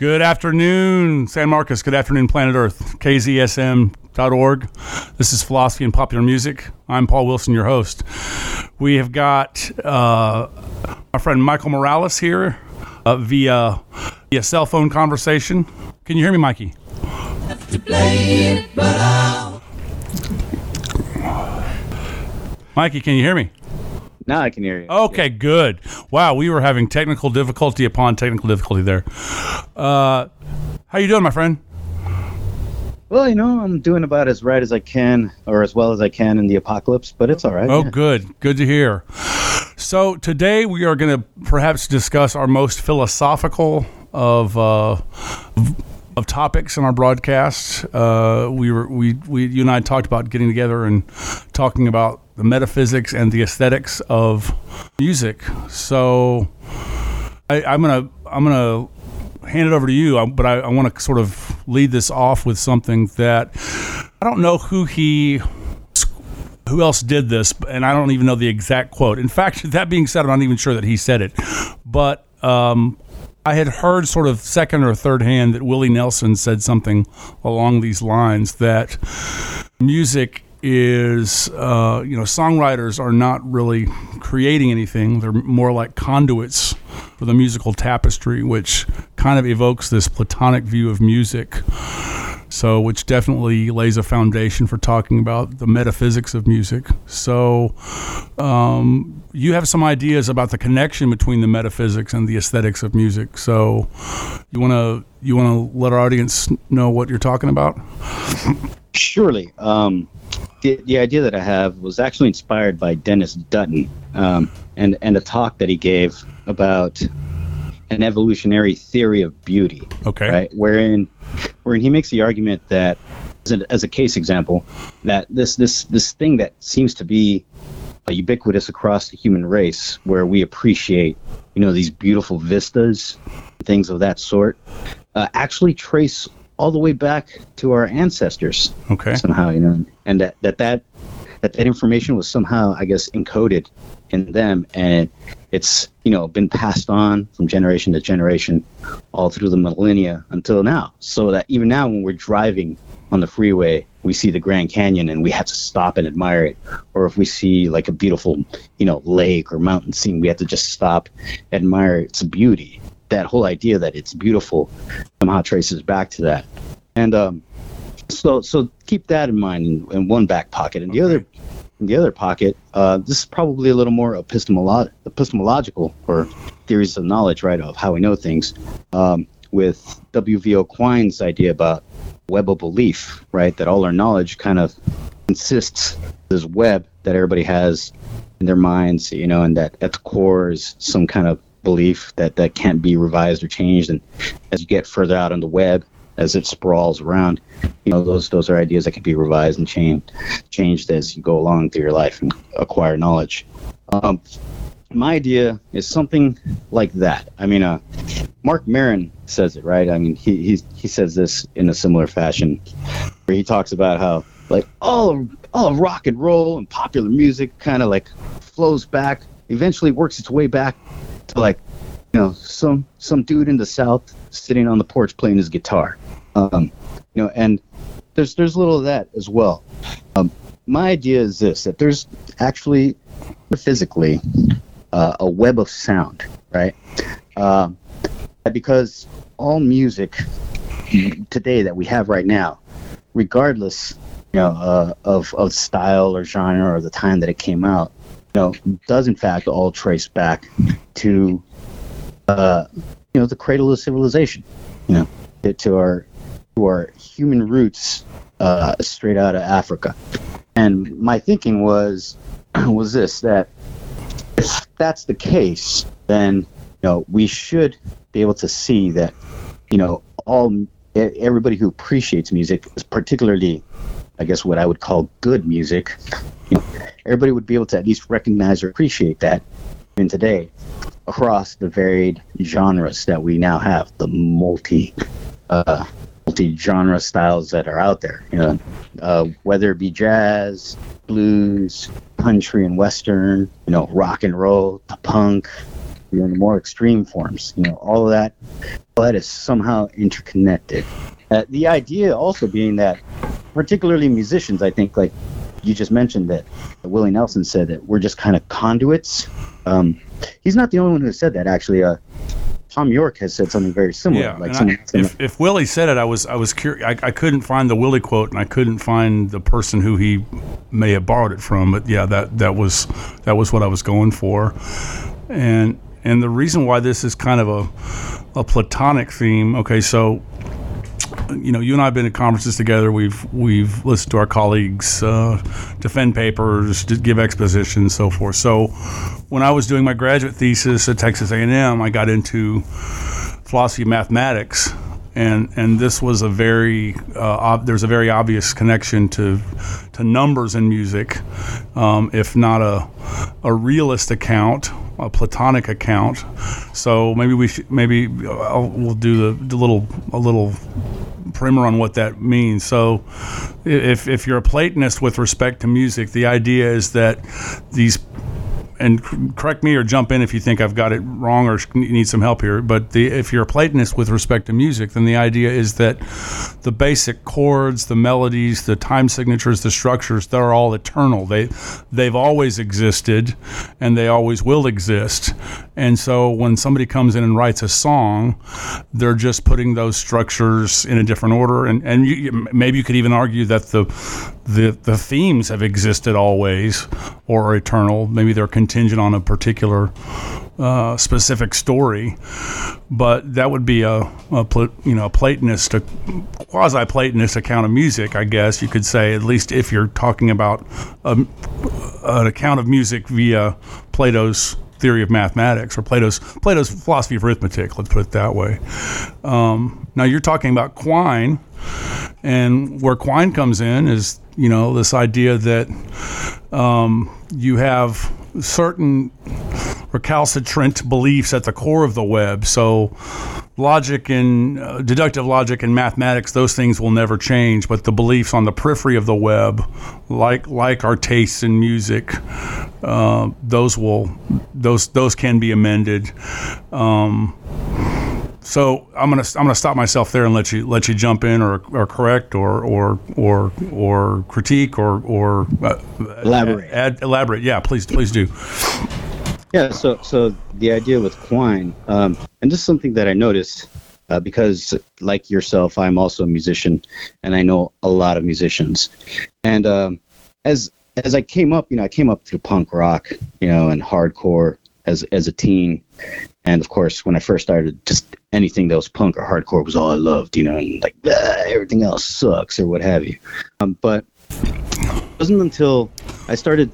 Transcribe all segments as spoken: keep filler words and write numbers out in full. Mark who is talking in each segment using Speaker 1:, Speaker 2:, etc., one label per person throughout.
Speaker 1: Good afternoon, San Marcos. Good afternoon, planet Earth. K Z S M dot org. This is Philosophy and Popular Music. I'm Paul Wilson, your host. We have got uh, our friend Michael Morales here uh, via, via cell phone conversation. Can you hear me, Mikey? Mikey, can you hear me?
Speaker 2: Now I can hear you.
Speaker 1: Okay, good. Wow, we were having technical difficulty upon technical difficulty there. Uh, how you doing, my friend?
Speaker 2: Well, you know, I'm doing about as right as I can, or as well as I can in the apocalypse, but it's all right.
Speaker 1: Oh,
Speaker 2: yeah.
Speaker 1: good. Good to hear. So today we are going to perhaps discuss our most philosophical of uh, of topics in our broadcast. Uh, we were we we you and I talked about getting together and talking about the metaphysics and the aesthetics of music. So I, I'm gonna I'm gonna hand it over to you, but I, I want to sort of lead this off with something that I don't know who he who else did this, and I don't even know the exact quote. In fact, that being said, I'm not even sure that he said it, but um, I had heard sort of second or third hand that Willie Nelson said something along these lines, that music is, uh, you know, songwriters are not really creating anything. They're more like conduits for the musical tapestry, which kind of evokes this Platonic view of music. So, which definitely lays a foundation for talking about the metaphysics of music. So, um, you have some ideas about the connection between the metaphysics and the aesthetics of music. So, you want to you want to let our audience know what you're talking about?
Speaker 2: Surely. Um, the the idea that I have was actually inspired by Dennis Dutton, um, and and a talk that he gave about an evolutionary theory of beauty.
Speaker 1: Okay.
Speaker 2: Right, wherein wherein he makes the argument that, as a, as a case example, that this this this thing that seems to be uh, ubiquitous across the human race, where we appreciate, you know, these beautiful vistas, things of that sort, uh, actually trace all the way back to our ancestors.
Speaker 1: Okay.
Speaker 2: Somehow, you know, and that that that that, that information was somehow, I guess, encoded in them, and it's, you know, been passed on from generation to generation all through the millennia until now. So that even now when we're driving on the freeway, we see the Grand Canyon and we have to stop and admire it. Or if we see like a beautiful, you know, lake or mountain scene, we have to just stop, admire its beauty. That whole idea that it's beautiful somehow traces back to that. And um, so so keep that in mind in, in one back pocket. And the
Speaker 1: Okay.
Speaker 2: other in the other pocket, uh, this is probably a little more epistemolo- epistemological, or theories of knowledge, right, of how we know things, um, with W V O Quine's idea about web of belief, right, that all our knowledge kind of consists of this web that everybody has in their minds, you know, and that at the core is some kind of belief that, that can't be revised or changed. And as you get further out on the web, as it sprawls around, you know, those those are ideas that can be revised and changed changed as you go along through your life and acquire knowledge. Um, my idea is something like that. I mean, uh, Mark Maron says it, right? I mean, he he he says this in a similar fashion, where he talks about how like all of, all of rock and roll and popular music kind of like flows back, eventually works its way back to like, you know, some some dude in the South sitting on the porch playing his guitar. Um, you know, and there's there's a little of that as well. Um, my idea is this: that there's actually physically uh, a web of sound, right? Um, because all music today that we have right now, regardless, you know, uh, of of style or genre or the time that it came out, you know, does in fact all trace back to, uh, you know, the cradle of civilization, you know, to our to our human roots, uh, straight out of Africa. And my thinking was was this: that if that's the case, then, you know, we should be able to see that, you know, all everybody who appreciates music, particularly, I guess, what I would call good music, you know, everybody would be able to at least recognize or appreciate that in today across the varied genres that we now have, the multi uh, multi-genre styles that are out there, you know, uh, whether it be jazz, blues, country and western, you know, rock and roll, to punk, you know, the more extreme forms, you know, all of that, all that is somehow interconnected. Uh, the idea also being that, particularly musicians, I think, like you just mentioned, that Willie Nelson said that we're just kind of conduits. Um, he's not the only one who said that, actually. Uh, Tom York has said something very similar.
Speaker 1: Yeah,
Speaker 2: like
Speaker 1: I, if, if Willie said it, I was I was curious. I, I couldn't find the Willie quote, and I couldn't find the person who he may have borrowed it from. But yeah, that that was that was what I was going for. And and the reason why this is kind of a a platonic theme. Okay, so you know, you and I have been at conferences together. We've we've listened to our colleagues uh, defend papers, give expositions, so forth. So when I was doing my graduate thesis at Texas A and M, I got into philosophy of mathematics, and and this was a very uh, ob- there's a very obvious connection to to numbers in music, um, if not a a realist account, a Platonic account. So maybe we should, maybe I'll, we'll do the, the little a little primer on what that means. So if if you're a Platonist with respect to music, the idea is that these, and correct me or jump in if you think I've got it wrong or need some help here, but the, if you're a Platonist with respect to music, then the idea is that the basic chords, the melodies, the time signatures, the structures, they're all eternal. They, they've always existed, and they always will exist. And so when somebody comes in and writes a song, they're just putting those structures in a different order. And, and you, maybe you could even argue that the, the, the themes have existed always or are eternal. Maybe they're contingent on a particular uh, specific story, but that would be a, a you know a Platonist, a quasi-Platonist account of music, I guess you could say, at least if you're talking about a, an account of music via Plato's theory of mathematics or Plato's Plato's philosophy of arithmetic. Let's put it that way. Um, now you're talking about Quine, and where Quine comes in is you know this idea that um, you have certain recalcitrant beliefs at the core of the web. So logic and uh, deductive logic and mathematics, those things will never change, but the beliefs on the periphery of the web, like like our tastes in music, uh, those will those those can be amended. Um, So I'm gonna I'm gonna stop myself there and let you let you jump in or, or correct or or or or critique or or uh,
Speaker 2: elaborate.
Speaker 1: Add, add, elaborate. Yeah, please please do.
Speaker 2: Yeah. So so the idea with Quine, um, and this is something that I noticed uh, because, like yourself, I'm also a musician, and I know a lot of musicians. And um, as as I came up, you know, I came up through punk rock, you know, and hardcore as as a teen. And of course, when I first started, just anything that was punk or hardcore was all I loved, you know, and like ah, everything else sucks or what have you. Um, but it wasn't until I started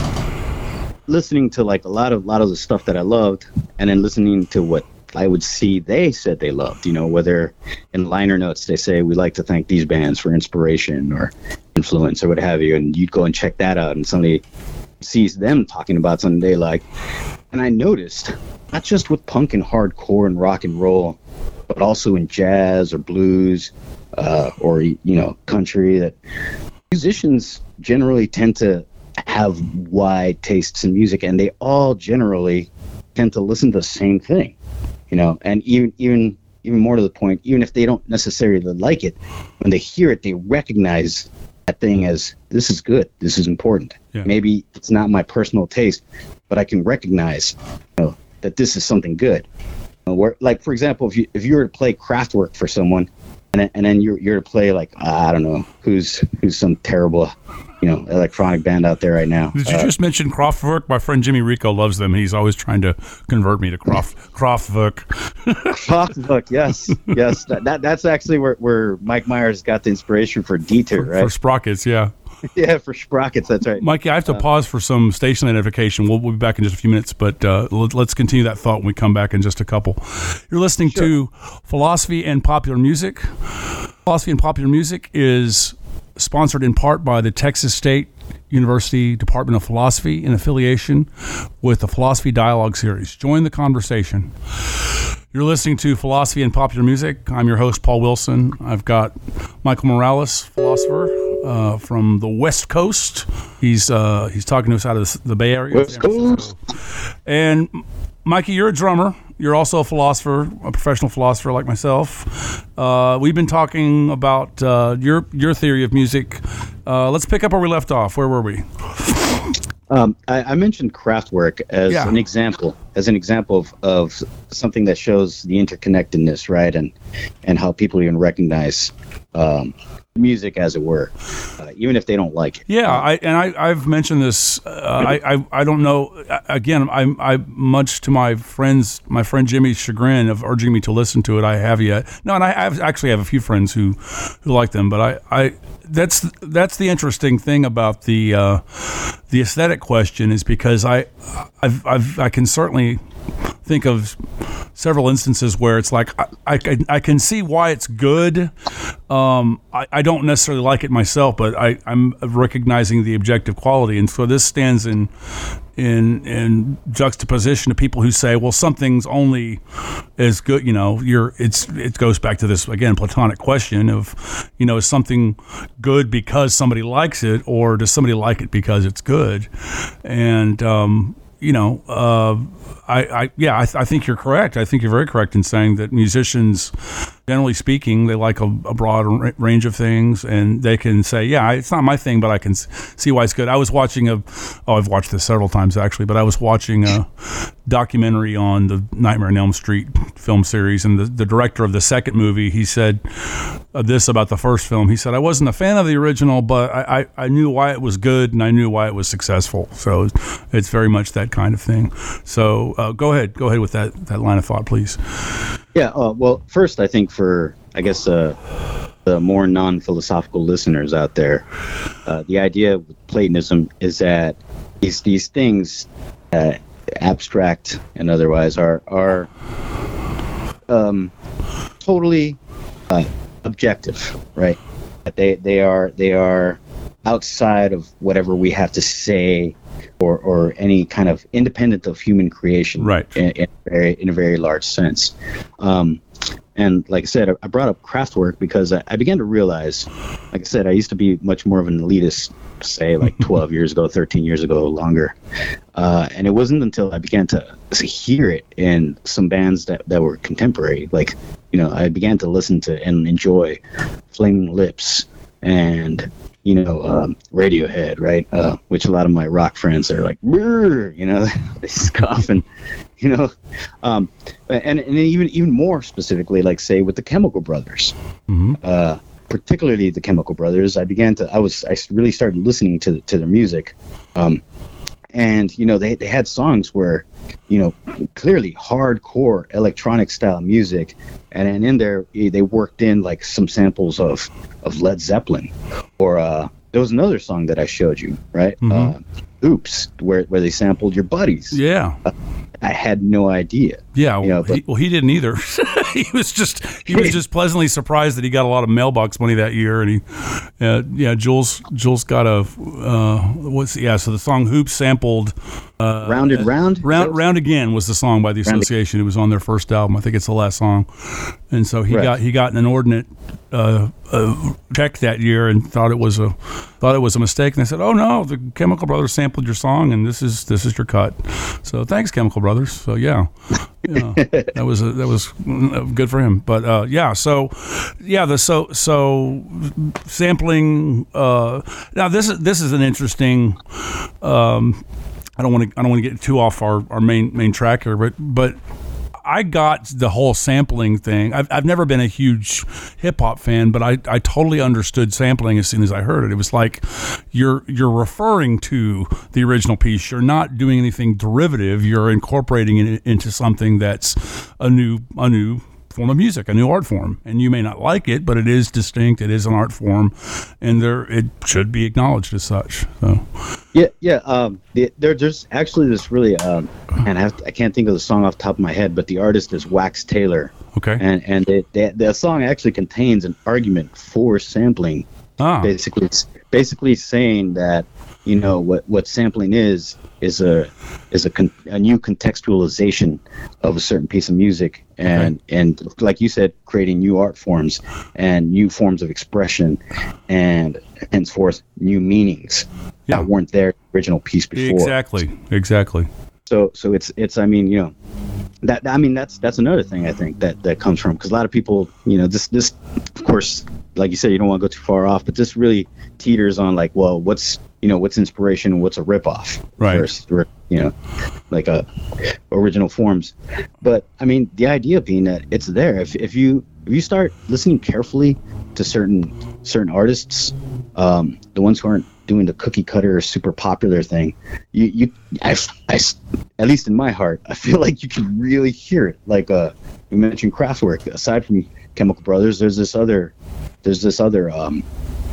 Speaker 2: listening to like a lot of lot of the stuff that I loved, and then listening to what I would see they said they loved, you know, whether in liner notes they say we like to thank these bands for inspiration or influence or what have you, and you'd go and check that out, and somebody sees them talking about something they like. And I noticed, not just with punk and hardcore and rock and roll, but also in jazz or blues uh, or, you know, country, that musicians generally tend to have wide tastes in music, and they all generally tend to listen to the same thing, you know, and even even even more to the point, even if they don't necessarily like it, when they hear it, they recognize that thing as, this is good, this is important. Yeah. Maybe it's not my personal taste, but I can recognize, you know, that this is something good. You know, where, like, for example, if you if you were to play Kraftwerk for someone, and then, and then you're you're to play like uh, I don't know who's who's some terrible, you know, electronic band out there right now.
Speaker 1: Did you
Speaker 2: uh,
Speaker 1: just mention Kraftwerk? My friend Jimmy Rico loves them. He's always trying to convert me to Kraft, Kraftwerk.
Speaker 2: Kraftwerk, yes, yes. That, that that's actually where, where Mike Myers got the inspiration for Dieter,
Speaker 1: for,
Speaker 2: right?
Speaker 1: For Sprockets, yeah.
Speaker 2: Yeah, for Sprockets, that's right.
Speaker 1: Mikey, I have to uh, pause for some station identification. We'll, we'll be back in just a few minutes, but uh, let, let's continue that thought when we come back in just a couple. You're listening sure. to Philosophy and Popular Music. Philosophy and Popular Music is sponsored in part by the Texas State University Department of Philosophy in affiliation with the Philosophy Dialogue Series. Join the conversation. You're listening to Philosophy and Popular Music. I'm your host, Paul Wilson. I've got Michael Morales, philosopher uh, from the West Coast. He's uh, he's talking to us out of the Bay Area.
Speaker 2: West Coast.
Speaker 1: And Mikey, you're a drummer. You're also a philosopher, a professional philosopher like myself. Uh, we've been talking about uh, your your theory of music. Uh, let's pick up where we left off. Where were we?
Speaker 2: Um, I, I mentioned Kraftwerk as
Speaker 1: Yeah.
Speaker 2: an example, as an example of, of something that shows the interconnectedness, right, and and how people even recognize um, music, as it were, uh, even if they don't like it.
Speaker 1: Yeah, I and I I've mentioned this. Uh, I, I I don't know. Again, I I much to my friends, my friend Jimmy's chagrin of urging me to listen to it. I have yet. No, and I have, actually have a few friends who who like them, but I I that's that's the interesting thing about the uh, the aesthetic question is because I I've, I've I can certainly think of several instances where it's like I, I, can- I can see why it's good. Um, I, I don't necessarily like it myself, but I, I'm recognizing the objective quality, and so this stands in in in juxtaposition to people who say, well, something's only as good. You know, you're it's it goes back to this again Platonic question of, you know, is something good because somebody likes it, or does somebody like it because it's good? And um, you know, uh, I, I yeah, I, I think you're correct. I think you're very correct in saying that musicians, generally speaking, they like a, a broad r- range of things, and they can say, yeah, it's not my thing, but I can s- see why it's good. I was watching a, oh, I've watched this several times actually, but I was watching a documentary on the Nightmare on Elm Street film series, and the, the director of the second movie, he said uh, this about the first film. He said, I wasn't a fan of the original, but I, I, I knew why it was good, and I knew why it was successful. So it's very much that kind of thing. So uh, go ahead, go ahead with that, that line of thought, please.
Speaker 2: Yeah. Uh, well, first, I think for I guess uh, the more non-philosophical listeners out there, uh, the idea with Platonism is that these these things, uh, abstract and otherwise, are are um, totally uh, objective, right? That they they are they are outside of whatever we have to say, or or any kind of independent of human creation,
Speaker 1: Right.
Speaker 2: In, in, a, very, in a very large sense. Um, and like I said, I brought up Kraftwerk because I, I began to realize, like I said, I used to be much more of an elitist, say like twelve years ago, thirteen years ago, longer. Uh, and it wasn't until I began to hear it in some bands that, that were contemporary, like, you know, I began to listen to and enjoy Flaming Lips and, you know, um, Radiohead, right? Uh, which a lot of my rock friends are like, "Brr," you know, they scoff and, you know, um, and and even even more specifically, like say with the Chemical Brothers,
Speaker 1: Mm-hmm.
Speaker 2: uh, particularly the Chemical Brothers, I began to, I was, I really started listening to to their music, um, and you know, they they had songs where, you know, clearly hardcore electronic style music, and then in there they worked in like some samples of of Led Zeppelin, or uh, there was another song that I showed you, right?
Speaker 1: Mhm.
Speaker 2: Uh, Oops, where where they sampled Your Buddies.
Speaker 1: Yeah.
Speaker 2: Uh, I had no idea.
Speaker 1: Yeah,
Speaker 2: You know,
Speaker 1: well,
Speaker 2: but-
Speaker 1: he, well, he didn't either. he was just he was just pleasantly surprised that he got a lot of mailbox money that year, and he, uh, yeah, Jules Jules got a uh, what's yeah. So the song "Hoops" sampled uh,
Speaker 2: Rounded Round?
Speaker 1: round round again was the song by the
Speaker 2: Round-
Speaker 1: Association. It was on their first album. I think it's the last song, and so he
Speaker 2: Right.
Speaker 1: got he got an inordinate uh, uh, check that year and thought it was a thought it was a mistake. And they said, "Oh no, the Chemical Brothers sampled your song, and this is this is your cut." So thanks, Chemical Brothers. So yeah. Yeah, that was a, that was good for him. But uh, yeah, so yeah, the so so sampling. Uh, now this is this is an interesting. Um, I don't want to I don't want to get too off our, our main main track here, but but. I got the whole sampling thing. I've, I've never been a huge hip hop fan, but I, I totally understood sampling as soon as I heard it. It was like you're you're referring to the original piece. You're not doing anything derivative. You're incorporating it into something that's a new a new form of music, a new art form. And you may not like it, but it is distinct. It is an art form, and there it should be acknowledged as such. So.
Speaker 2: Yeah, yeah. Um, the, there, there's actually this really, um, and I, have to, I can't think of the song off the top of my head, but the artist is Wax Taylor,
Speaker 1: Okay.
Speaker 2: and and it, the the song actually contains an argument for sampling.
Speaker 1: Ah.
Speaker 2: Basically, it's basically saying that, you know, what what sampling is is a is a, con, a new contextualization of a certain piece of music, and
Speaker 1: Okay.
Speaker 2: and like you said, creating new art forms and new forms of expression, and henceforth new meanings
Speaker 1: Yeah.
Speaker 2: that weren't there in the original piece before.
Speaker 1: Exactly. Exactly.
Speaker 2: So so it's it's I mean, you know, that I mean that's that's another thing I think that that comes from, because a lot of people, you know, this this of course, like you said, you don't want to go too far off, but this really teeters on like, well, what's you know what's inspiration and what's a ripoff,
Speaker 1: right?
Speaker 2: Versus, you know, like a original forms. But I mean, the idea being that it's there. If if you if you start listening carefully to certain certain artists, um, the ones who aren't doing the cookie cutter super popular thing, you you I, I, at least in my heart, I feel like you can really hear it. Like uh, you mentioned Kraftwerk. Aside from Chemical Brothers, there's this other there's this other um,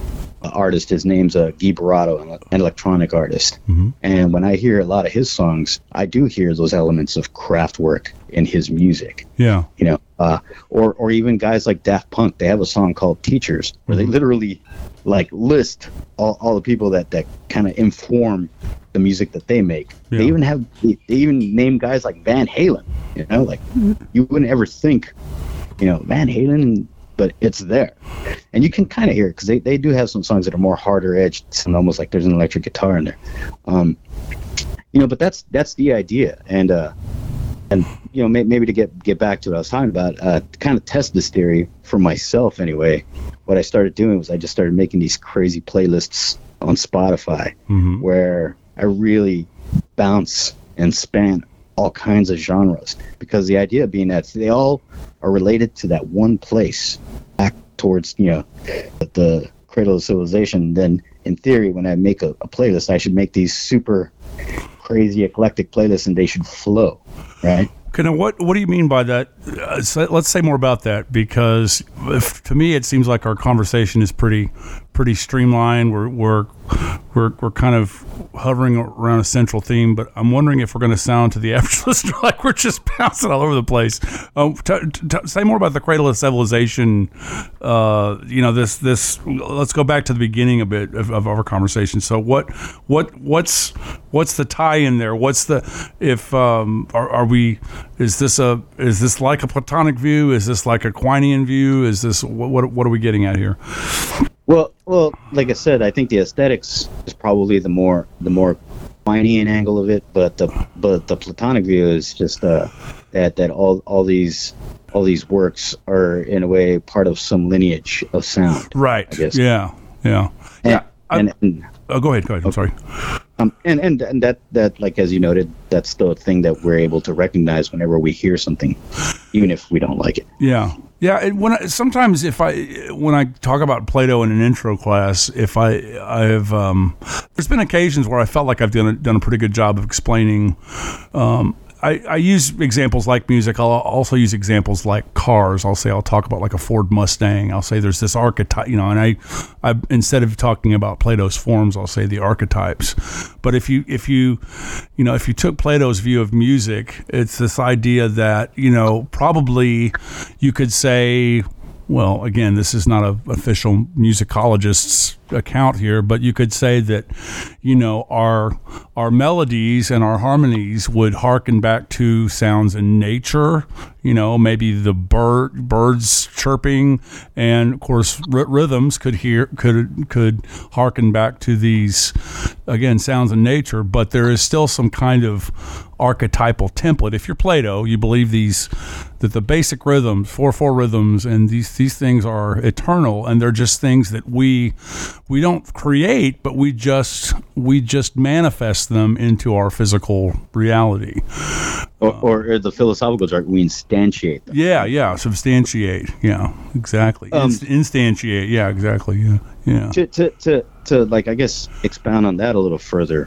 Speaker 2: artist. His name's uh, Guy Barato, an electronic artist. Mm-hmm. And when I hear a lot of his songs, I do hear those elements of Kraftwerk in his music.
Speaker 1: Yeah,
Speaker 2: you know, uh, or or even guys like Daft Punk. They have a song called Teachers, where mm-hmm. they literally like list all, all the people that, that kind of inform the music that they make. Yeah. They even have they, they even name guys like Van Halen. You know, like you wouldn't ever think, you know, Van Halen, but it's there, and you can kind of hear it because they, they do have some songs that are more harder edged, and almost like there's an electric guitar in there. Um, you know, but that's that's the idea, and uh, and you know may, maybe to get get back to what I was talking about, uh, to kind of test this theory for myself anyway. What I started doing was I just started making these crazy playlists on Spotify, mm-hmm. where I really bounce and span all kinds of genres, because the idea being that they all are related to that one place, back towards, you know, the cradle of civilization. Then in theory, when I make a, a playlist, I should make these super crazy eclectic playlists, and they should flow, right?
Speaker 1: Okay, now what what do you mean by that? Uh, so let's say more about that, because if, to me it seems like our conversation is pretty pretty streamlined. We're we're we're we're kind of hovering around a central theme, but I'm wondering if we're going to sound to the average listener like we're just bouncing all over the place. Um, t- t- say more about the cradle of civilization. Uh, you know, this this. Let's go back to the beginning a bit of, of our conversation. So what what what's what's the tie in there? What's the if um, are, are we? Is this a is this like a Platonic view? Is this like a Quinean view? Is this what what, what are we getting at here?
Speaker 2: Well, well, like I said, I think the aesthetics is probably the more the more Quinean angle of it, but the but the Platonic view is just uh, that that all all these all these works are in a way part of some lineage of sound.
Speaker 1: Right.
Speaker 2: I guess.
Speaker 1: Yeah. Yeah.
Speaker 2: And,
Speaker 1: yeah.
Speaker 2: And, and,
Speaker 1: oh, go ahead. Go ahead. I'm sorry.
Speaker 2: Um, and, and and that that like as you noted, that's the thing that we're able to recognize whenever we hear something, even if we don't like it.
Speaker 1: Yeah. Yeah, and when I, sometimes if I when I talk about Plato in an intro class, if I I've um, there's been occasions where I felt like I've done a, done a pretty good job of explaining. Um, I, I use examples like music. I'll also use examples like cars. I'll say I'll talk about like a Ford Mustang. I'll say there's this archetype, you know, and I, I instead of talking about Plato's forms, I'll say the archetypes. But if you if you you know if you took Plato's view of music, it's this idea that, you know, probably you could say, well, again, this is not an official musicologist's account here, but you could say that, you know, our our melodies and our harmonies would hearken back to sounds in nature, you know, maybe the bird birds chirping, and of course r- rhythms could hear could could hearken back to these, again, sounds in nature, but there is still some kind of archetypal template. If you're Plato, you believe these that the basic rhythms, four four rhythms, and these these things are eternal, and they're just things that we we don't create, but we just we just manifest them into our physical reality.
Speaker 2: Or, or, or the philosophical term, we instantiate them.
Speaker 1: Yeah, yeah, substantiate. Yeah, exactly. Um, Inst- instantiate. Yeah, exactly. Yeah, yeah.
Speaker 2: To, to to to like I guess expound on that a little further.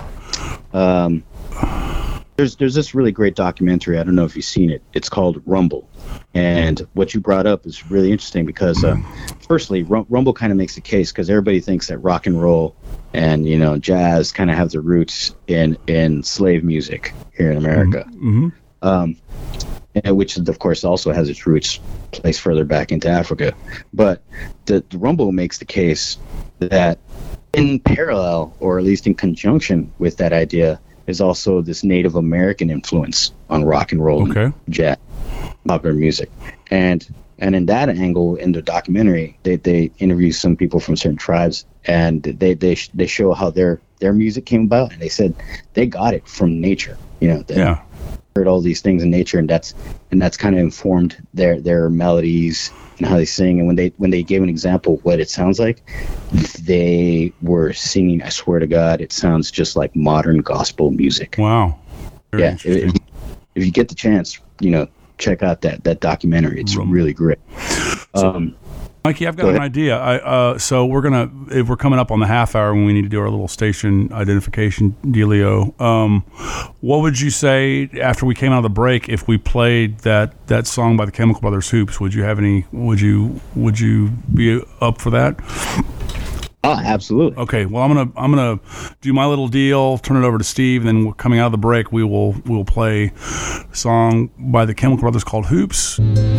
Speaker 2: Um, There's there's this really great documentary. I don't know if you've seen it. It's called Rumble, and what you brought up is really interesting because, uh, firstly, R- Rumble kind of makes the case because everybody thinks that rock and roll and, you know, jazz kind of have their roots in in slave music here in America, mm-hmm. um, and which of course also has its roots placed further back into Africa. But the, the Rumble makes the case that in parallel, or at least in conjunction with that idea, is also this Native American influence on rock and roll, okay. and jazz, popular music. And and in that angle, in the documentary, they, they interview some people from certain tribes and they they they show how their their music came about, and they said they got it from nature. You know, they
Speaker 1: Yeah.
Speaker 2: heard all these things in nature, and that's and that's kind of informed their their melodies and how they sing. And when they when they gave an example of what it sounds like, they were singing. I swear to God, it sounds just like modern gospel music.
Speaker 1: Wow. Very
Speaker 2: Yeah,
Speaker 1: interesting.
Speaker 2: if, if you get the chance, you know, check out that that documentary. It's really great. Um,
Speaker 1: Mikey, I've got
Speaker 2: Go
Speaker 1: an
Speaker 2: ahead.
Speaker 1: idea. I, uh, so we're gonna, if we're coming up on the half hour when we need to do our little station identification dealio. Um, what would you say after we came out of the break if we played that, that song by the Chemical Brothers, Hoops? Would you have any? Would you Would you be up for that?
Speaker 2: oh, absolutely.
Speaker 1: Okay. Well, I'm gonna I'm gonna do my little deal. Turn it over to Steve. And then we're coming out of the break, we will we will play a song by the Chemical Brothers called Hoops.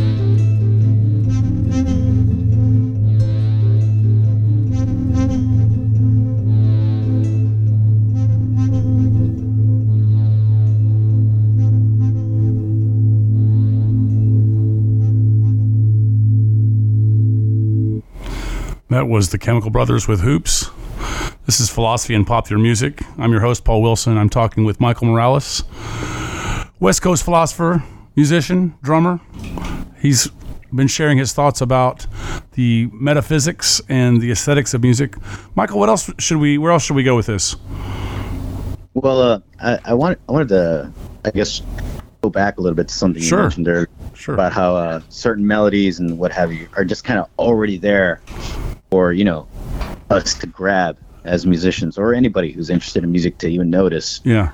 Speaker 1: That was the Chemical Brothers with Hoops. This is Philosophy and Popular Music. I'm your host, Paul Wilson. I'm talking with Michael Morales, West Coast philosopher, musician, drummer. He's been sharing his thoughts about the metaphysics and the aesthetics of music. Michael, what else should we? Where else should we go with this?
Speaker 2: Well, uh, I, I want I wanted to, I guess, go back a little bit to something
Speaker 1: Sure.
Speaker 2: you mentioned earlier
Speaker 1: Sure.
Speaker 2: about how uh, certain melodies and what have you are just kind of already there for, you know, us to grab as musicians or anybody who's interested in music to even notice.
Speaker 1: Yeah.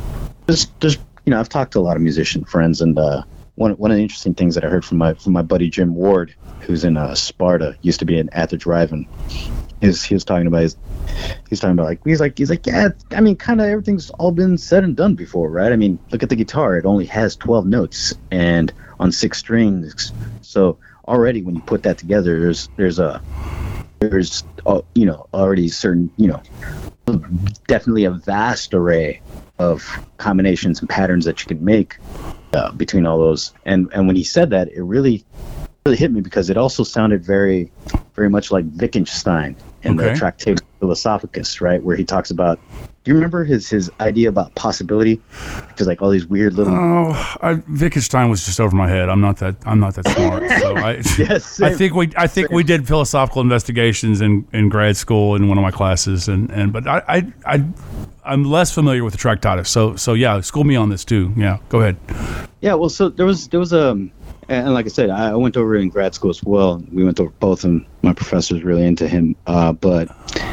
Speaker 2: Just, just you know, I've talked to a lot of musician friends, and uh, one one of the interesting things that I heard from my from my buddy Jim Ward, who's in uh, Sparta, used to be an at the drive-in. Is he was talking about his, he's talking about like he's like he's like yeah, I mean, kind of everything's all been said and done before, right? I mean, look at the guitar; it only has twelve notes and on six strings. So already, when you put that together, there's there's a there's uh, you know already certain you know definitely a vast array of combinations and patterns that you can make uh, between all those. And and when he said that, it really really hit me because it also sounded very very much like Wittgenstein in
Speaker 1: Okay.
Speaker 2: the Tractatus Philosophicus, right, where he talks about. Do you remember his his idea about possibility? Because like all these weird little
Speaker 1: Oh, I, Wittgenstein was just over my head. I'm not that. I'm not that smart. So I,
Speaker 2: Yes,
Speaker 1: I
Speaker 2: same.
Speaker 1: think we. I think we did philosophical investigations in, in grad school in one of my classes, and, and but I, I I I'm less familiar with the Tractatus. So so yeah, school me on this too. Yeah, go ahead.
Speaker 2: Yeah, well, so there was there was a, um, and like I said, I I went over in grad school as well. We went over both, and my professor's really into him. Uh, but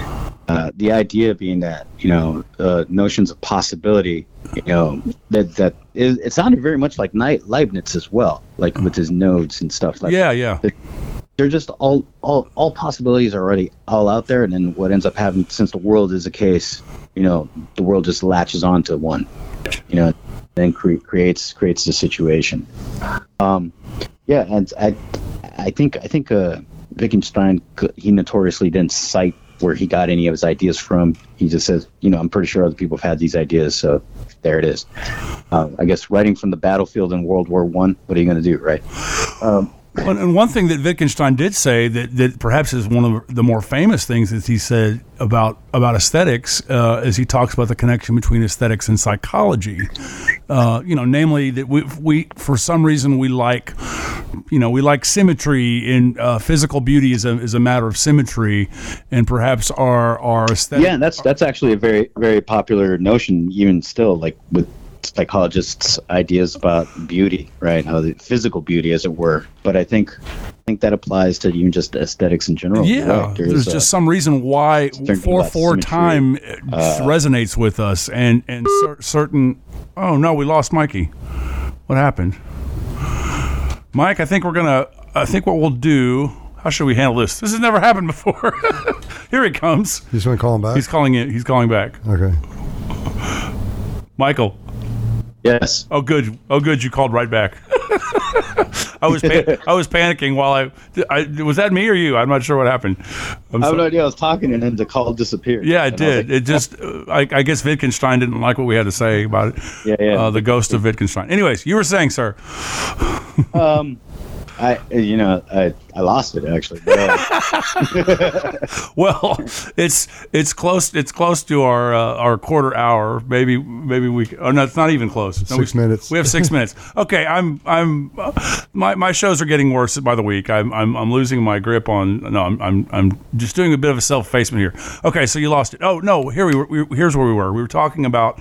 Speaker 2: uh, the idea being that you know uh, notions of possibility, you know, that that it, it sounded very much like Ni- Leibniz as well, like with his nodes and stuff like.
Speaker 1: Yeah, yeah.
Speaker 2: They're just all all all possibilities are already all out there, and then what ends up happening, since the world is a case, you know, the world just latches onto one, you know, then cre- creates creates the situation. Um, yeah, and I I think I think uh, Wittgenstein, he notoriously didn't cite where he got any of his ideas from. He just says, you know, I'm pretty sure other people have had these ideas, so there it is. Uh, I guess writing from the battlefield in World War One, what are you going to do, right? Um,
Speaker 1: Well, and one thing that Wittgenstein did say that, that perhaps is one of the more famous things that he said about about aesthetics uh, is he talks about the connection between aesthetics and psychology. Uh, you know, namely that we we for some reason we like, you know, we like symmetry in uh, physical beauty is a is a matter of symmetry, and perhaps our our aesthetic.
Speaker 2: Yeah, and that's that's actually a very very popular notion even still, like with psychologists' ideas about beauty, right? How the physical beauty, as it were. But I think I think that applies to even just aesthetics in general.
Speaker 1: Yeah,
Speaker 2: right?
Speaker 1: there's
Speaker 2: uh,
Speaker 1: just some reason why
Speaker 2: certain
Speaker 1: four
Speaker 2: about
Speaker 1: four
Speaker 2: symmetry.
Speaker 1: time uh, resonates with us, and and cer- certain. Oh no, we lost Mikey. What happened, Mike? I think we're gonna. I think what we'll do. How should we handle this? This has never happened before. Here he comes.
Speaker 3: You just want to call him back?
Speaker 1: He's calling it. He's calling back.
Speaker 3: Okay.
Speaker 1: Michael.
Speaker 2: yes.
Speaker 1: Oh good. Oh good. You called right back. I was pan- I was panicking while I, I was that me or you? I'm not sure what happened. I'm
Speaker 2: I have
Speaker 1: so-
Speaker 2: no idea. I was talking and then the call disappeared.
Speaker 1: Yeah, it
Speaker 2: And I was
Speaker 1: did.
Speaker 2: like,
Speaker 1: It just, uh, I, I guess Wittgenstein didn't like what we had to say about it.
Speaker 2: Yeah, yeah.
Speaker 1: Uh, the ghost of Wittgenstein. Anyways, you were saying, sir.
Speaker 2: um, I you know I I lost it actually. But, uh,
Speaker 1: well, it's it's close it's close to our uh, our quarter hour. Maybe maybe we oh no, it's not even close. No,
Speaker 3: six
Speaker 1: we,
Speaker 3: minutes.
Speaker 1: We have six minutes. Okay, I'm I'm uh, my my shows are getting worse by the week. I'm I'm, I'm losing my grip on. No, I'm I'm I'm just doing a bit of a self-effacement here. Okay, so you lost it. Oh no, here we were. We, here's where we were. We were talking about.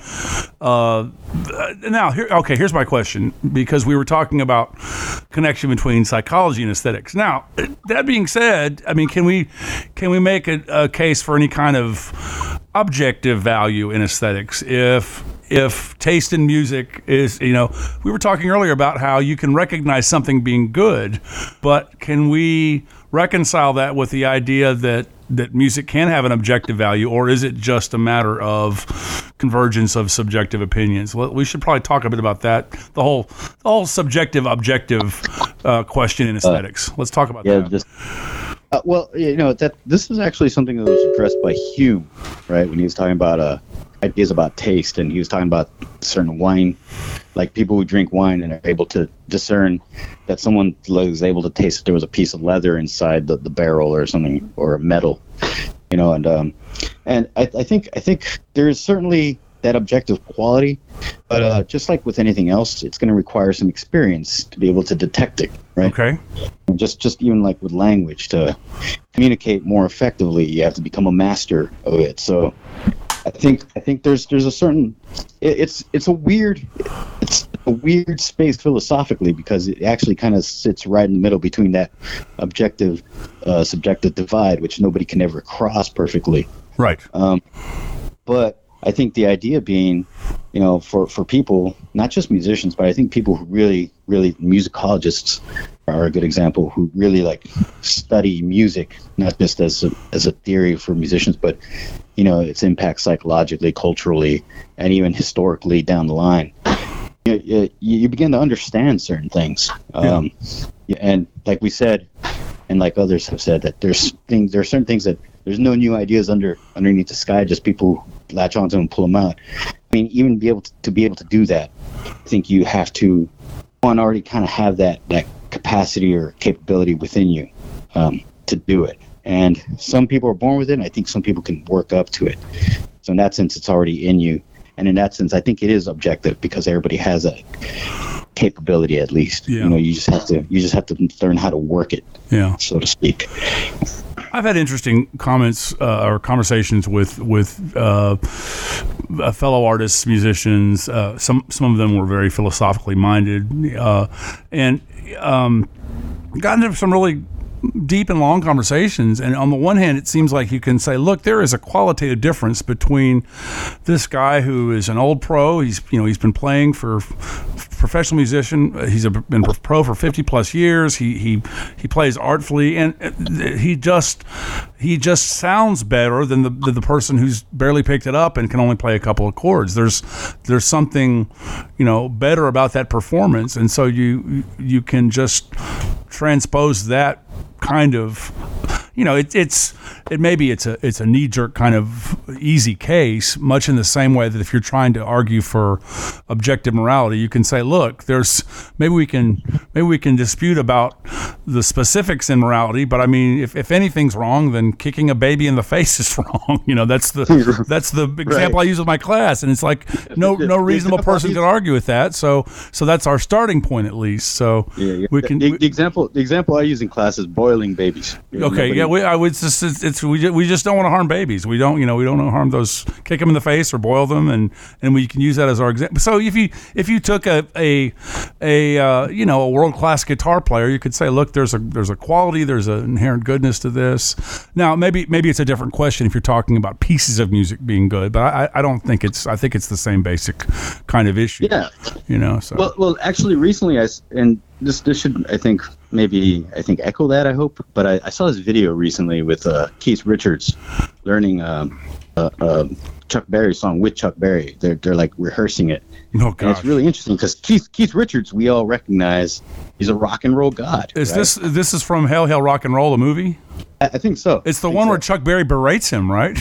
Speaker 1: Uh, now here. Okay, here's my question, because we were talking about connection between psychology and aesthetics. Now, that being said, I mean, can we can we make a, a case for any kind of objective value in aesthetics if if taste in music is, you know, we were talking earlier about how you can recognize something being good, but can we reconcile that with the idea that that music can have an objective value, or is it just a matter of convergence of subjective opinions? Well, we should probably talk a bit about that, the whole the whole subjective objective uh, question in aesthetics. Uh, Let's talk about
Speaker 2: yeah,
Speaker 1: that.
Speaker 2: Just, uh, well, you know, that this is actually something that was addressed by Hume, right, when he was talking about uh, ideas about taste, and he was talking about certain wine, like people who drink wine and are able to discern that someone was able to taste that there was a piece of leather inside the, the barrel or something, or metal, you know, and um, and I, I think I think there is certainly that objective quality, but uh, just like with anything else, it's going to require some experience to be able to detect it, right?
Speaker 1: Okay.
Speaker 2: And just just even like with language, to communicate more effectively, you have to become a master of it. So I think I think there's there's a certain it, it's it's a weird it's a weird space philosophically, because it actually kind of sits right in the middle between that objective uh, subjective divide, which nobody can ever cross perfectly.
Speaker 1: Right.
Speaker 2: Um, but I think the idea being, you know, for, for people, not just musicians, but I think people who really, really, musicologists are a good example, who really like study music, not just as a, as a theory for musicians, but, you know, its impact psychologically, culturally, and even historically down the line. You, you, you begin to understand certain things. Um, yeah. And like we said, and like others have said, that there's things, there are certain things that there's no new ideas under underneath the sky, just people latch onto them and pull them out. I mean, even be able to, to be able to do that, I think you have to, one, already kind of have that, that capacity or capability within you um, to do it. And some people are born with it, and I think some people can work up to it. So in that sense, it's already in you. And in that sense, I think it is objective, because everybody has a capability, at least.
Speaker 1: Yeah.
Speaker 2: You know, you just have to you just have to learn how to work it,
Speaker 1: yeah,
Speaker 2: so to speak.
Speaker 1: I've had interesting comments uh, or conversations with with uh, fellow artists, musicians. Uh, some some of them were very philosophically minded, uh, and um, got into some really deep and long conversations. And on the one hand, it seems like you can say, look, there is a qualitative difference between this guy who is an old pro. He's, you know, he's been playing for professional musician. He's a, been pro for fifty plus years. He, he, he plays artfully, and he just, he just sounds better than the, than the person who's barely picked it up and can only play a couple of chords. There's, there's something, you know, better about that performance. And so you, you can just transpose that kind of, you know, it, it's it maybe it's a it's a knee jerk kind of easy case, much in the same way that if you're trying to argue for objective morality, you can say, look, there's maybe we can maybe we can dispute about the specifics in morality, but I mean, if, if anything's wrong, then kicking a baby in the face is wrong. You know, that's the that's the example
Speaker 2: Right.
Speaker 1: I use with my class, and it's like no no reasonable person could argue with that. So so that's our starting point, at least. So
Speaker 2: Yeah, yeah.
Speaker 1: we can.
Speaker 2: The,
Speaker 1: we-
Speaker 2: the example the example I use in class is boiling babies. You know,
Speaker 1: Okay,
Speaker 2: nobody-
Speaker 1: yeah, we, I would just, it's, it's we just, we just don't want to harm babies. We don't, you know, we don't want to harm those, kick them in the face or boil them, and, and we can use that as our example. So if you if you took a a, a uh, you know a world class guitar player, you could say, look, there's a there's a quality, there's an inherent goodness to this. Now maybe maybe it's a different question if you're talking about pieces of music being good, but I, I don't think it's I think it's the same basic kind of issue.
Speaker 2: Yeah.
Speaker 1: You know, so
Speaker 2: Well, well, actually, recently I s- and this this should I think maybe I think echo that I hope, but I, I saw this video recently with uh, Keith Richards learning um, uh, uh, Chuck Berry song with Chuck Berry. They're they're like rehearsing it.
Speaker 1: oh
Speaker 2: And
Speaker 1: gosh.
Speaker 2: it's really interesting because Keith Keith Richards, we all recognize, he's a rock and roll god.
Speaker 1: Is
Speaker 2: right?
Speaker 1: this this is from Hail Hail Rock and Roll, the movie?
Speaker 2: I, I think so.
Speaker 1: It's the
Speaker 2: I think
Speaker 1: one
Speaker 2: so.
Speaker 1: where Chuck Berry berates him, right?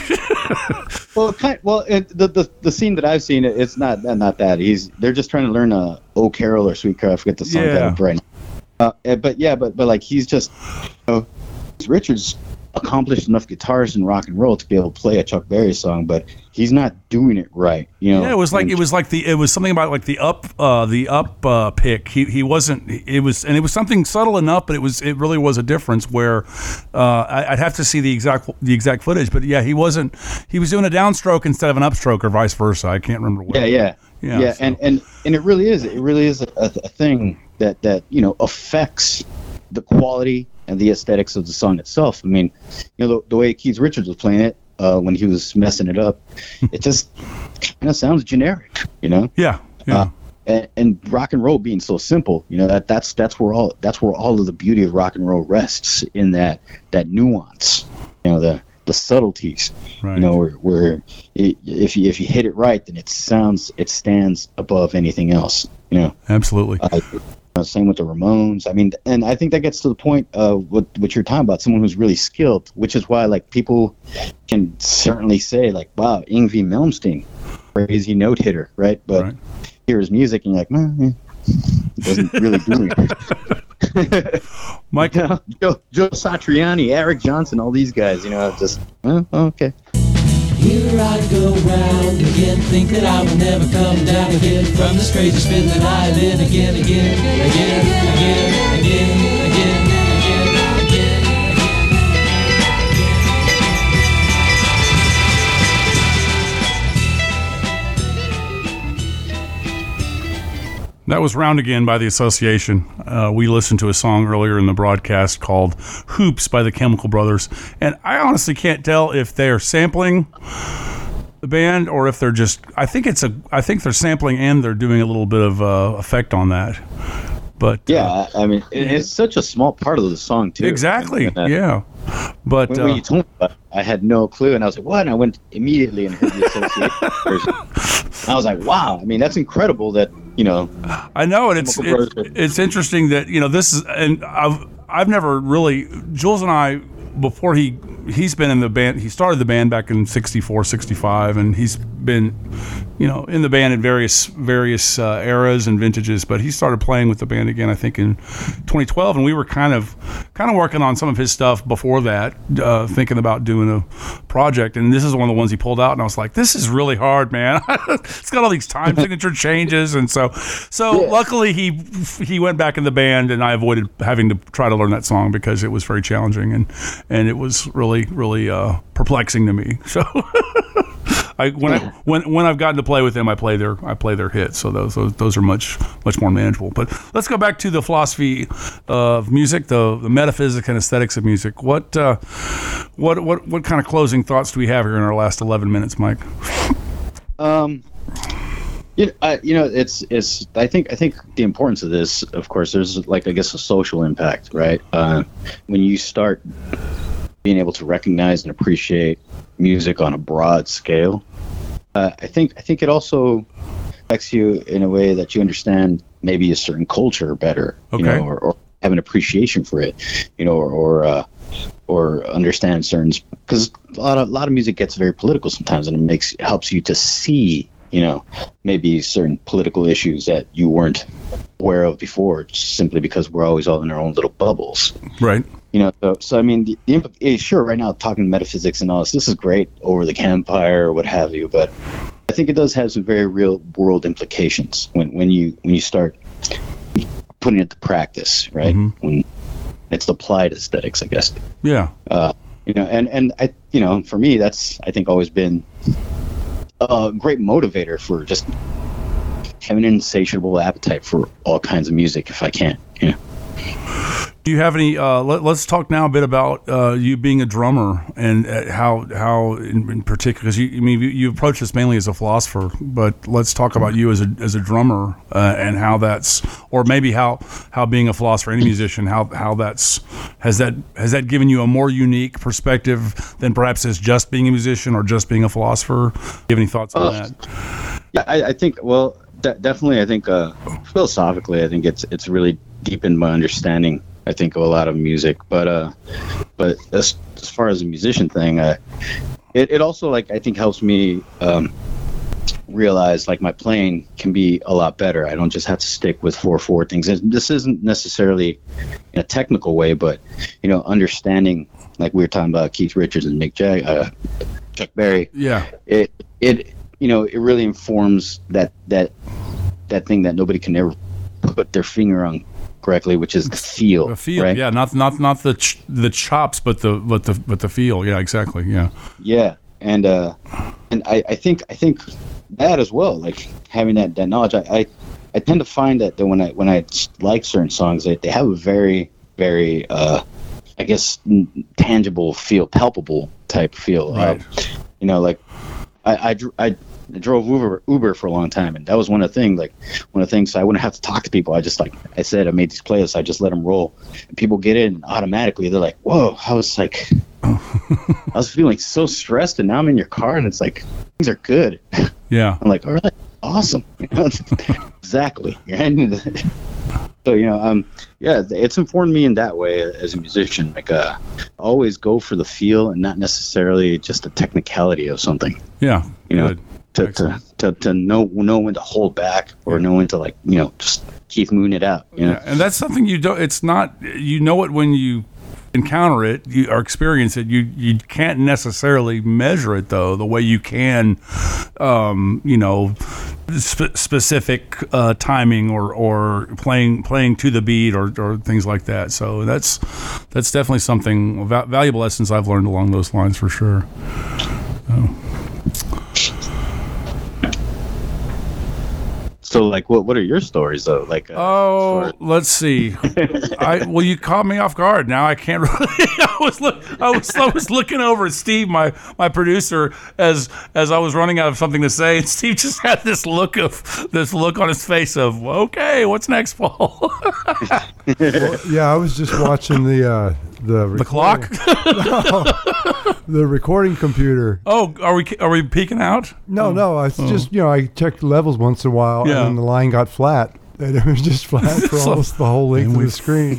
Speaker 2: Well, kind well, it, the, the the scene that I've seen, it's not not that. He's they're just trying to learn a "Oh Carol" or "Sweet Carol." I forget the song
Speaker 1: Yeah.
Speaker 2: that right now. Uh, eh, but yeah, but but like he's just, you know, Richards accomplished enough guitars in rock and roll to be able to play a Chuck Berry song, but he's not doing it right. You know,
Speaker 1: yeah, it was like
Speaker 2: and,
Speaker 1: it was like the it was something about like the up uh, the up uh, pick. He he wasn't. It was and it was something subtle enough, but it was it really was a difference where uh, I, I'd have to see the exact the exact footage. But yeah, he wasn't. He was doing a downstroke instead of an upstroke, or vice versa. I can't remember. What.
Speaker 2: Yeah, yeah, yeah, yeah so. and and and it really is. It really is a, a, a thing that that you know affects the quality and the aesthetics of the song itself. I mean, you know, the, the way Keith Richards was playing it uh, when he was messing it up, it just kind of sounds generic, you know?
Speaker 1: Yeah. yeah.
Speaker 2: Uh, and, and rock and roll being so simple, you know, that that's that's where all that's where all of the beauty of rock and roll rests, in that that nuance, you know, the the subtleties, right. you know, where, where it, if you if you hit it right, then it sounds it stands above anything else, you know.
Speaker 1: Absolutely.
Speaker 2: Uh, Uh, same with the Ramones. I mean, and I think that gets to the point of what, what you're talking about, someone who's really skilled, which is why, like, people can certainly say, like, wow, Yngwie Malmsteen, crazy note hitter, right? But right. hear his music and you're like, man, eh, it doesn't really do it.
Speaker 1: Mike,
Speaker 2: you know, Joe, Joe Satriani, Eric Johnson, all these guys, you know, just, oh, okay.
Speaker 3: Here I go round again, think that I will never come down again from this crazy spin that I'm in again, again, again, again, again, again, again, again,
Speaker 1: again. That was Round Again by The Association. Uh, we listened to a song earlier in the broadcast called Hoops by the Chemical Brothers. And I honestly can't tell if they're sampling the band or if they're just, I think it's a, I think they're sampling and they're doing a little bit of uh, effect on that. But
Speaker 2: yeah,
Speaker 1: uh,
Speaker 2: I mean, it's such a small part of the song too.
Speaker 1: Exactly.
Speaker 2: And, uh,
Speaker 1: yeah. But
Speaker 2: when,
Speaker 1: uh,
Speaker 2: when you told me about it, I had no clue, and I was like, "What?" And I went immediately and heard the Association version. I was like, "Wow!" I mean, that's incredible. That you know.
Speaker 1: I know, and it's it's, it's interesting that you know this is, and I've I've never really Jules and I before he he's been in the band. He started the band back in sixty-four, sixty-five, and he's been, you know, in the band in various various uh, eras and vintages. But he started playing with the band again, I think, in twenty twelve, and we were kind of kind of working on some of his stuff before that, uh, thinking about doing a project. And this is one of the ones he pulled out, and I was like, "This is really hard, man." It's got all these time signature changes, and so so yeah. Luckily he he went back in the band, and I avoided having to try to learn that song because it was very challenging and and it was really really uh, perplexing to me. So. I, when I when when I've gotten to play with them, I play their I play their hits, so those those, those are much much more manageable. But let's go back to the philosophy of music, the, the metaphysics and aesthetics of music. What uh, what what what kind of closing thoughts do we have here in our last eleven minutes, Mike?
Speaker 2: Um, you know, I, you know, it's it's. I think I think the importance of this, of course, there's like I guess a social impact, right? Uh, when you start being able to recognize and appreciate music on a broad scale, uh, I think I think it also affects you in a way that you understand maybe a certain culture better,
Speaker 1: okay.
Speaker 2: you know, or, or have an appreciation for it, you know, or or, uh, or understand certain, because a lot of a lot of music gets very political sometimes, and it makes it helps you to see, you know, maybe certain political issues that you weren't aware of before, simply because we're always all in our own little bubbles,
Speaker 1: right? You
Speaker 2: know, so, so I mean, the, the yeah, sure, right now talking metaphysics and all this, this is great over the campfire or what have you, but I think it does have some very real world implications when, when you when you start putting it to practice, right? Mm-hmm. When it's applied aesthetics, I guess.
Speaker 1: Yeah.
Speaker 2: Uh, you know, and and I, you know, for me, that's I think always been a great motivator for just having an insatiable appetite for all kinds of music if I can, you know.
Speaker 1: Do you have any? Uh, let, let's talk now a bit about uh, you being a drummer and uh, how how in, in particular, because you I mean you, you approach this mainly as a philosopher, but let's talk about you as a as a drummer uh, and how that's, or maybe how how being a philosopher, any musician, how how that's has that has that given you a more unique perspective than perhaps as just being a musician or just being a philosopher? Do you have any thoughts on
Speaker 2: uh,
Speaker 1: that?
Speaker 2: Yeah, I, I think well, de- definitely, I think uh, philosophically, I think it's it's really deepened my understanding, I think, of a lot of music, but uh, but as as far as a musician thing, uh, it it also like I think helps me um, realized like my playing can be a lot better. I don't just have to stick with four four things. And this isn't necessarily in a technical way, but you know, understanding like we were talking about Keith Richards and Mick Jag, uh, Chuck Berry.
Speaker 1: Yeah.
Speaker 2: It it you know it really informs that that that thing that nobody can ever put their finger on correctly, which is the feel.
Speaker 1: The feel,
Speaker 2: right?
Speaker 1: yeah, not not not the ch- the chops, but the but the but the feel. Yeah, exactly. Yeah.
Speaker 2: Yeah, and uh, and I, I think I think that as well, like having that, that knowledge. I, I I tend to find that, that when I when I like certain songs, they they have a very very uh, I guess tangible feel, palpable type feel.
Speaker 1: Right.
Speaker 2: Um, you know, like I I. I I drove Uber Uber for a long time, and that was one of the things. Like one of the things, so I wouldn't have to talk to people. I just, like I said, I made these playlists. I just let them roll, and people get in and automatically. They're like, "Whoa!" I was like, I was feeling so stressed, and now I'm in your car, and it's like things are good.
Speaker 1: Yeah.
Speaker 2: I'm like, all right, awesome. You know, exactly. So you know, um, yeah, it's informed me in that way as a musician. Like, uh, always go for the feel and not necessarily just the technicality of something.
Speaker 1: Yeah.
Speaker 2: You know.
Speaker 1: Good.
Speaker 2: To, to, to, to know know when to hold back or know when to, like, you know, just Keith Moon it out. You know?
Speaker 1: Yeah, and that's something you don't. It's not. You know it when you encounter it, you or experience it. You you can't necessarily measure it though, the way you can, um, you know, sp- specific uh, timing or, or playing playing to the beat or, or things like that. So that's that's definitely something va- valuable lessons I've learned along those lines for sure. Oh.
Speaker 2: So, like, what what are your stories though? Like, uh,
Speaker 1: oh, let's see. I well, you caught me off guard. Now I can't really. I was look, I was I was looking over at Steve, my my producer, as as I was running out of something to say, and Steve just had this look of this look on his face of, okay, what's next, Paul?
Speaker 4: Well, yeah, I was just watching the uh, the
Speaker 1: The clock.
Speaker 4: no, the recording computer.
Speaker 1: Oh, are we are we peeking out?
Speaker 4: No, no, I
Speaker 1: Oh.
Speaker 4: just, you know, I checked levels once in a while,
Speaker 1: Yeah.
Speaker 4: and then the line got flat. And it was just flat for
Speaker 1: So-
Speaker 4: almost the whole length
Speaker 1: and
Speaker 4: of
Speaker 1: we
Speaker 4: the screen.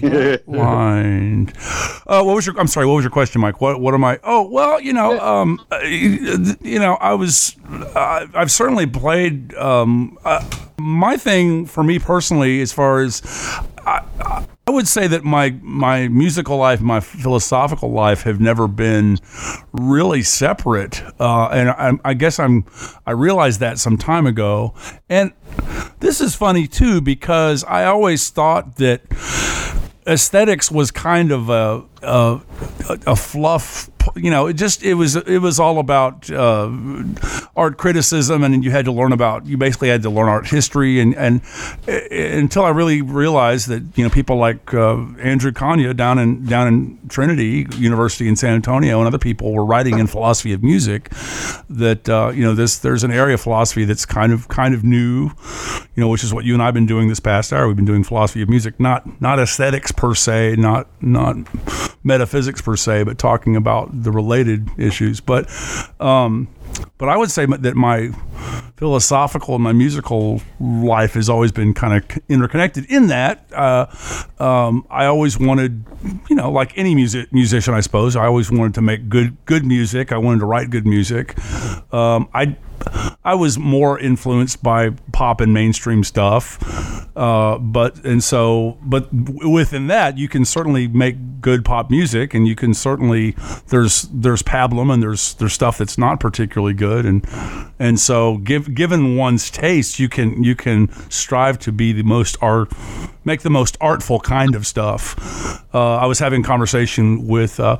Speaker 1: Blind. Uh, what was your? I'm sorry. What was your question, Mike? What? What am I? Oh, well, you know, um, uh, you know, I was. Uh, I've certainly played. Um, uh, my thing for me personally, as far as I, I would say that my my musical life, my philosophical life, have never been really separate. Uh, and I, I guess I'm. I realized that some time ago, and this is funny too, because I always thought that aesthetics was kind of a a, a fluff. You know, it just it was it was all about uh, art criticism, and you had to learn about. You basically had to learn art history, and and uh, until I really realized that, you know, people like uh, Andrew Kanya down in down in Trinity University in San Antonio and other people were writing in philosophy of music. That uh, you know, this there's an area of philosophy that's kind of kind of new, you know, which is what you and I've been doing this past hour. We've been doing philosophy of music, not not aesthetics per se, not not metaphysics per se, but talking about the related issues. But um, but I would say that my philosophical and my musical life has always been kind of interconnected in that uh, um, I always wanted, you know, like any music musician, I suppose, I always wanted to make good good music. I wanted to write good music. Um, I I was more influenced by pop and mainstream stuff, uh, but and so but within that you can certainly make good pop music, and you can certainly there's there's pablum and there's there's stuff that's not particularly good, and and so give, given one's taste, you can you can strive to be the most art make the most artful kind of stuff. Uh, I was having a conversation with. Uh,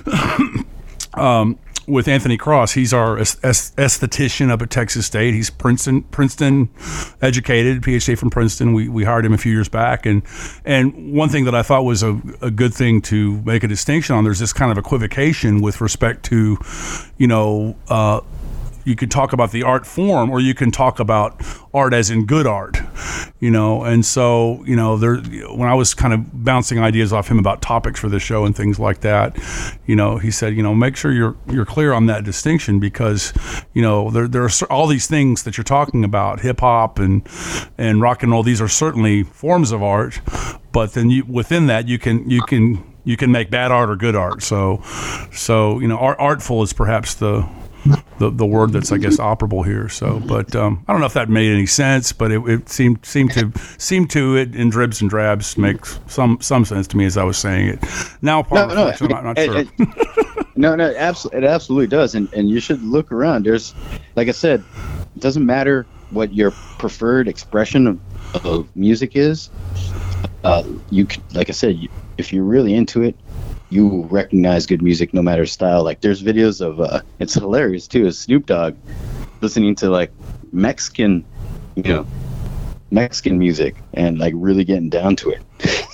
Speaker 1: um, with Anthony Cross. He's our aesthetician up at Texas State. He's Princeton Princeton educated, P H D from Princeton. We we hired him a few years back, and and one thing that I thought was a, a good thing to make a distinction on, there's this kind of equivocation with respect to, you know, uh, you could talk about the art form, or you can talk about art as in good art, you know. And so, you know, there, when I was kind of bouncing ideas off him about topics for the show and things like that, you know, he said, you know, make sure you're you're clear on that distinction, because, you know, there there are all these things that you're talking about, hip hop and and rock and roll. These are certainly forms of art, but then you, within that, you can you can you can make bad art or good art. So, so you know, art, artful is perhaps the the the word that's, I guess, operable here. So, but um, I don't know if that made any sense, but it, it seemed seemed to seemed to it in dribs and drabs makes some some sense to me as I was saying it. Now, upon
Speaker 2: No, no,
Speaker 1: reflection, I'm not
Speaker 2: it-
Speaker 1: sure.
Speaker 2: it- no, no, absolutely, it absolutely does, and and you should look around. There's, like I said, it doesn't matter what your preferred expression of, of music is. Uh, you could, like I said, you, if you're really into it, you will recognize good music no matter style. Like there's videos of, uh, it's hilarious too, is Snoop Dogg listening to like Mexican, you know, Mexican music and like really getting down to it.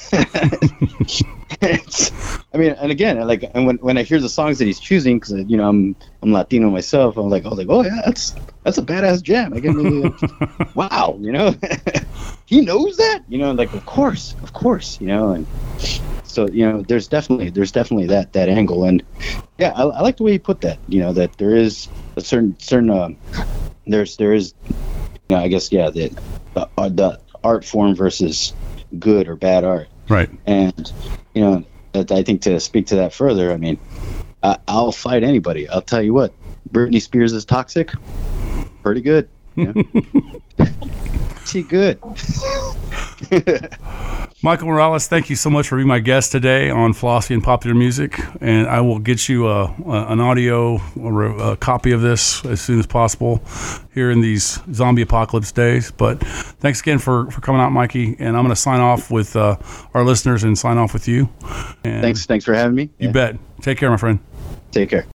Speaker 2: It's, I mean, and again, like, and when when I hear the songs that he's choosing, because you know I'm I'm Latino myself, I'm like, I was like, oh yeah, that's that's a badass jam. I get really, wow, you know, he knows that, you know, like of course, of course, you know, and so you know, there's definitely there's definitely that that angle, and yeah, I, I like the way you put that, you know, that there is a certain certain um, there's there is, you know, I guess yeah, the the, uh, the art form versus good or bad art.
Speaker 1: Right.
Speaker 2: And, you know, that I think to speak to that further, I mean, I, I'll fight anybody. I'll tell you what, Britney Spears is toxic. Pretty good. You know? She good.
Speaker 1: Michael Morales, thank you so much for being my guest today on Philosophy and Popular Music, and I will get you a, a, an audio or a, a copy of this as soon as possible here in these zombie apocalypse days. But thanks again for, for coming out, Mikey, and I'm going to sign off with uh, our listeners and sign off with you. And
Speaker 2: Thanks. Thanks for having me.
Speaker 1: You
Speaker 2: Yeah.
Speaker 1: bet. Take care, my friend.
Speaker 2: Take care.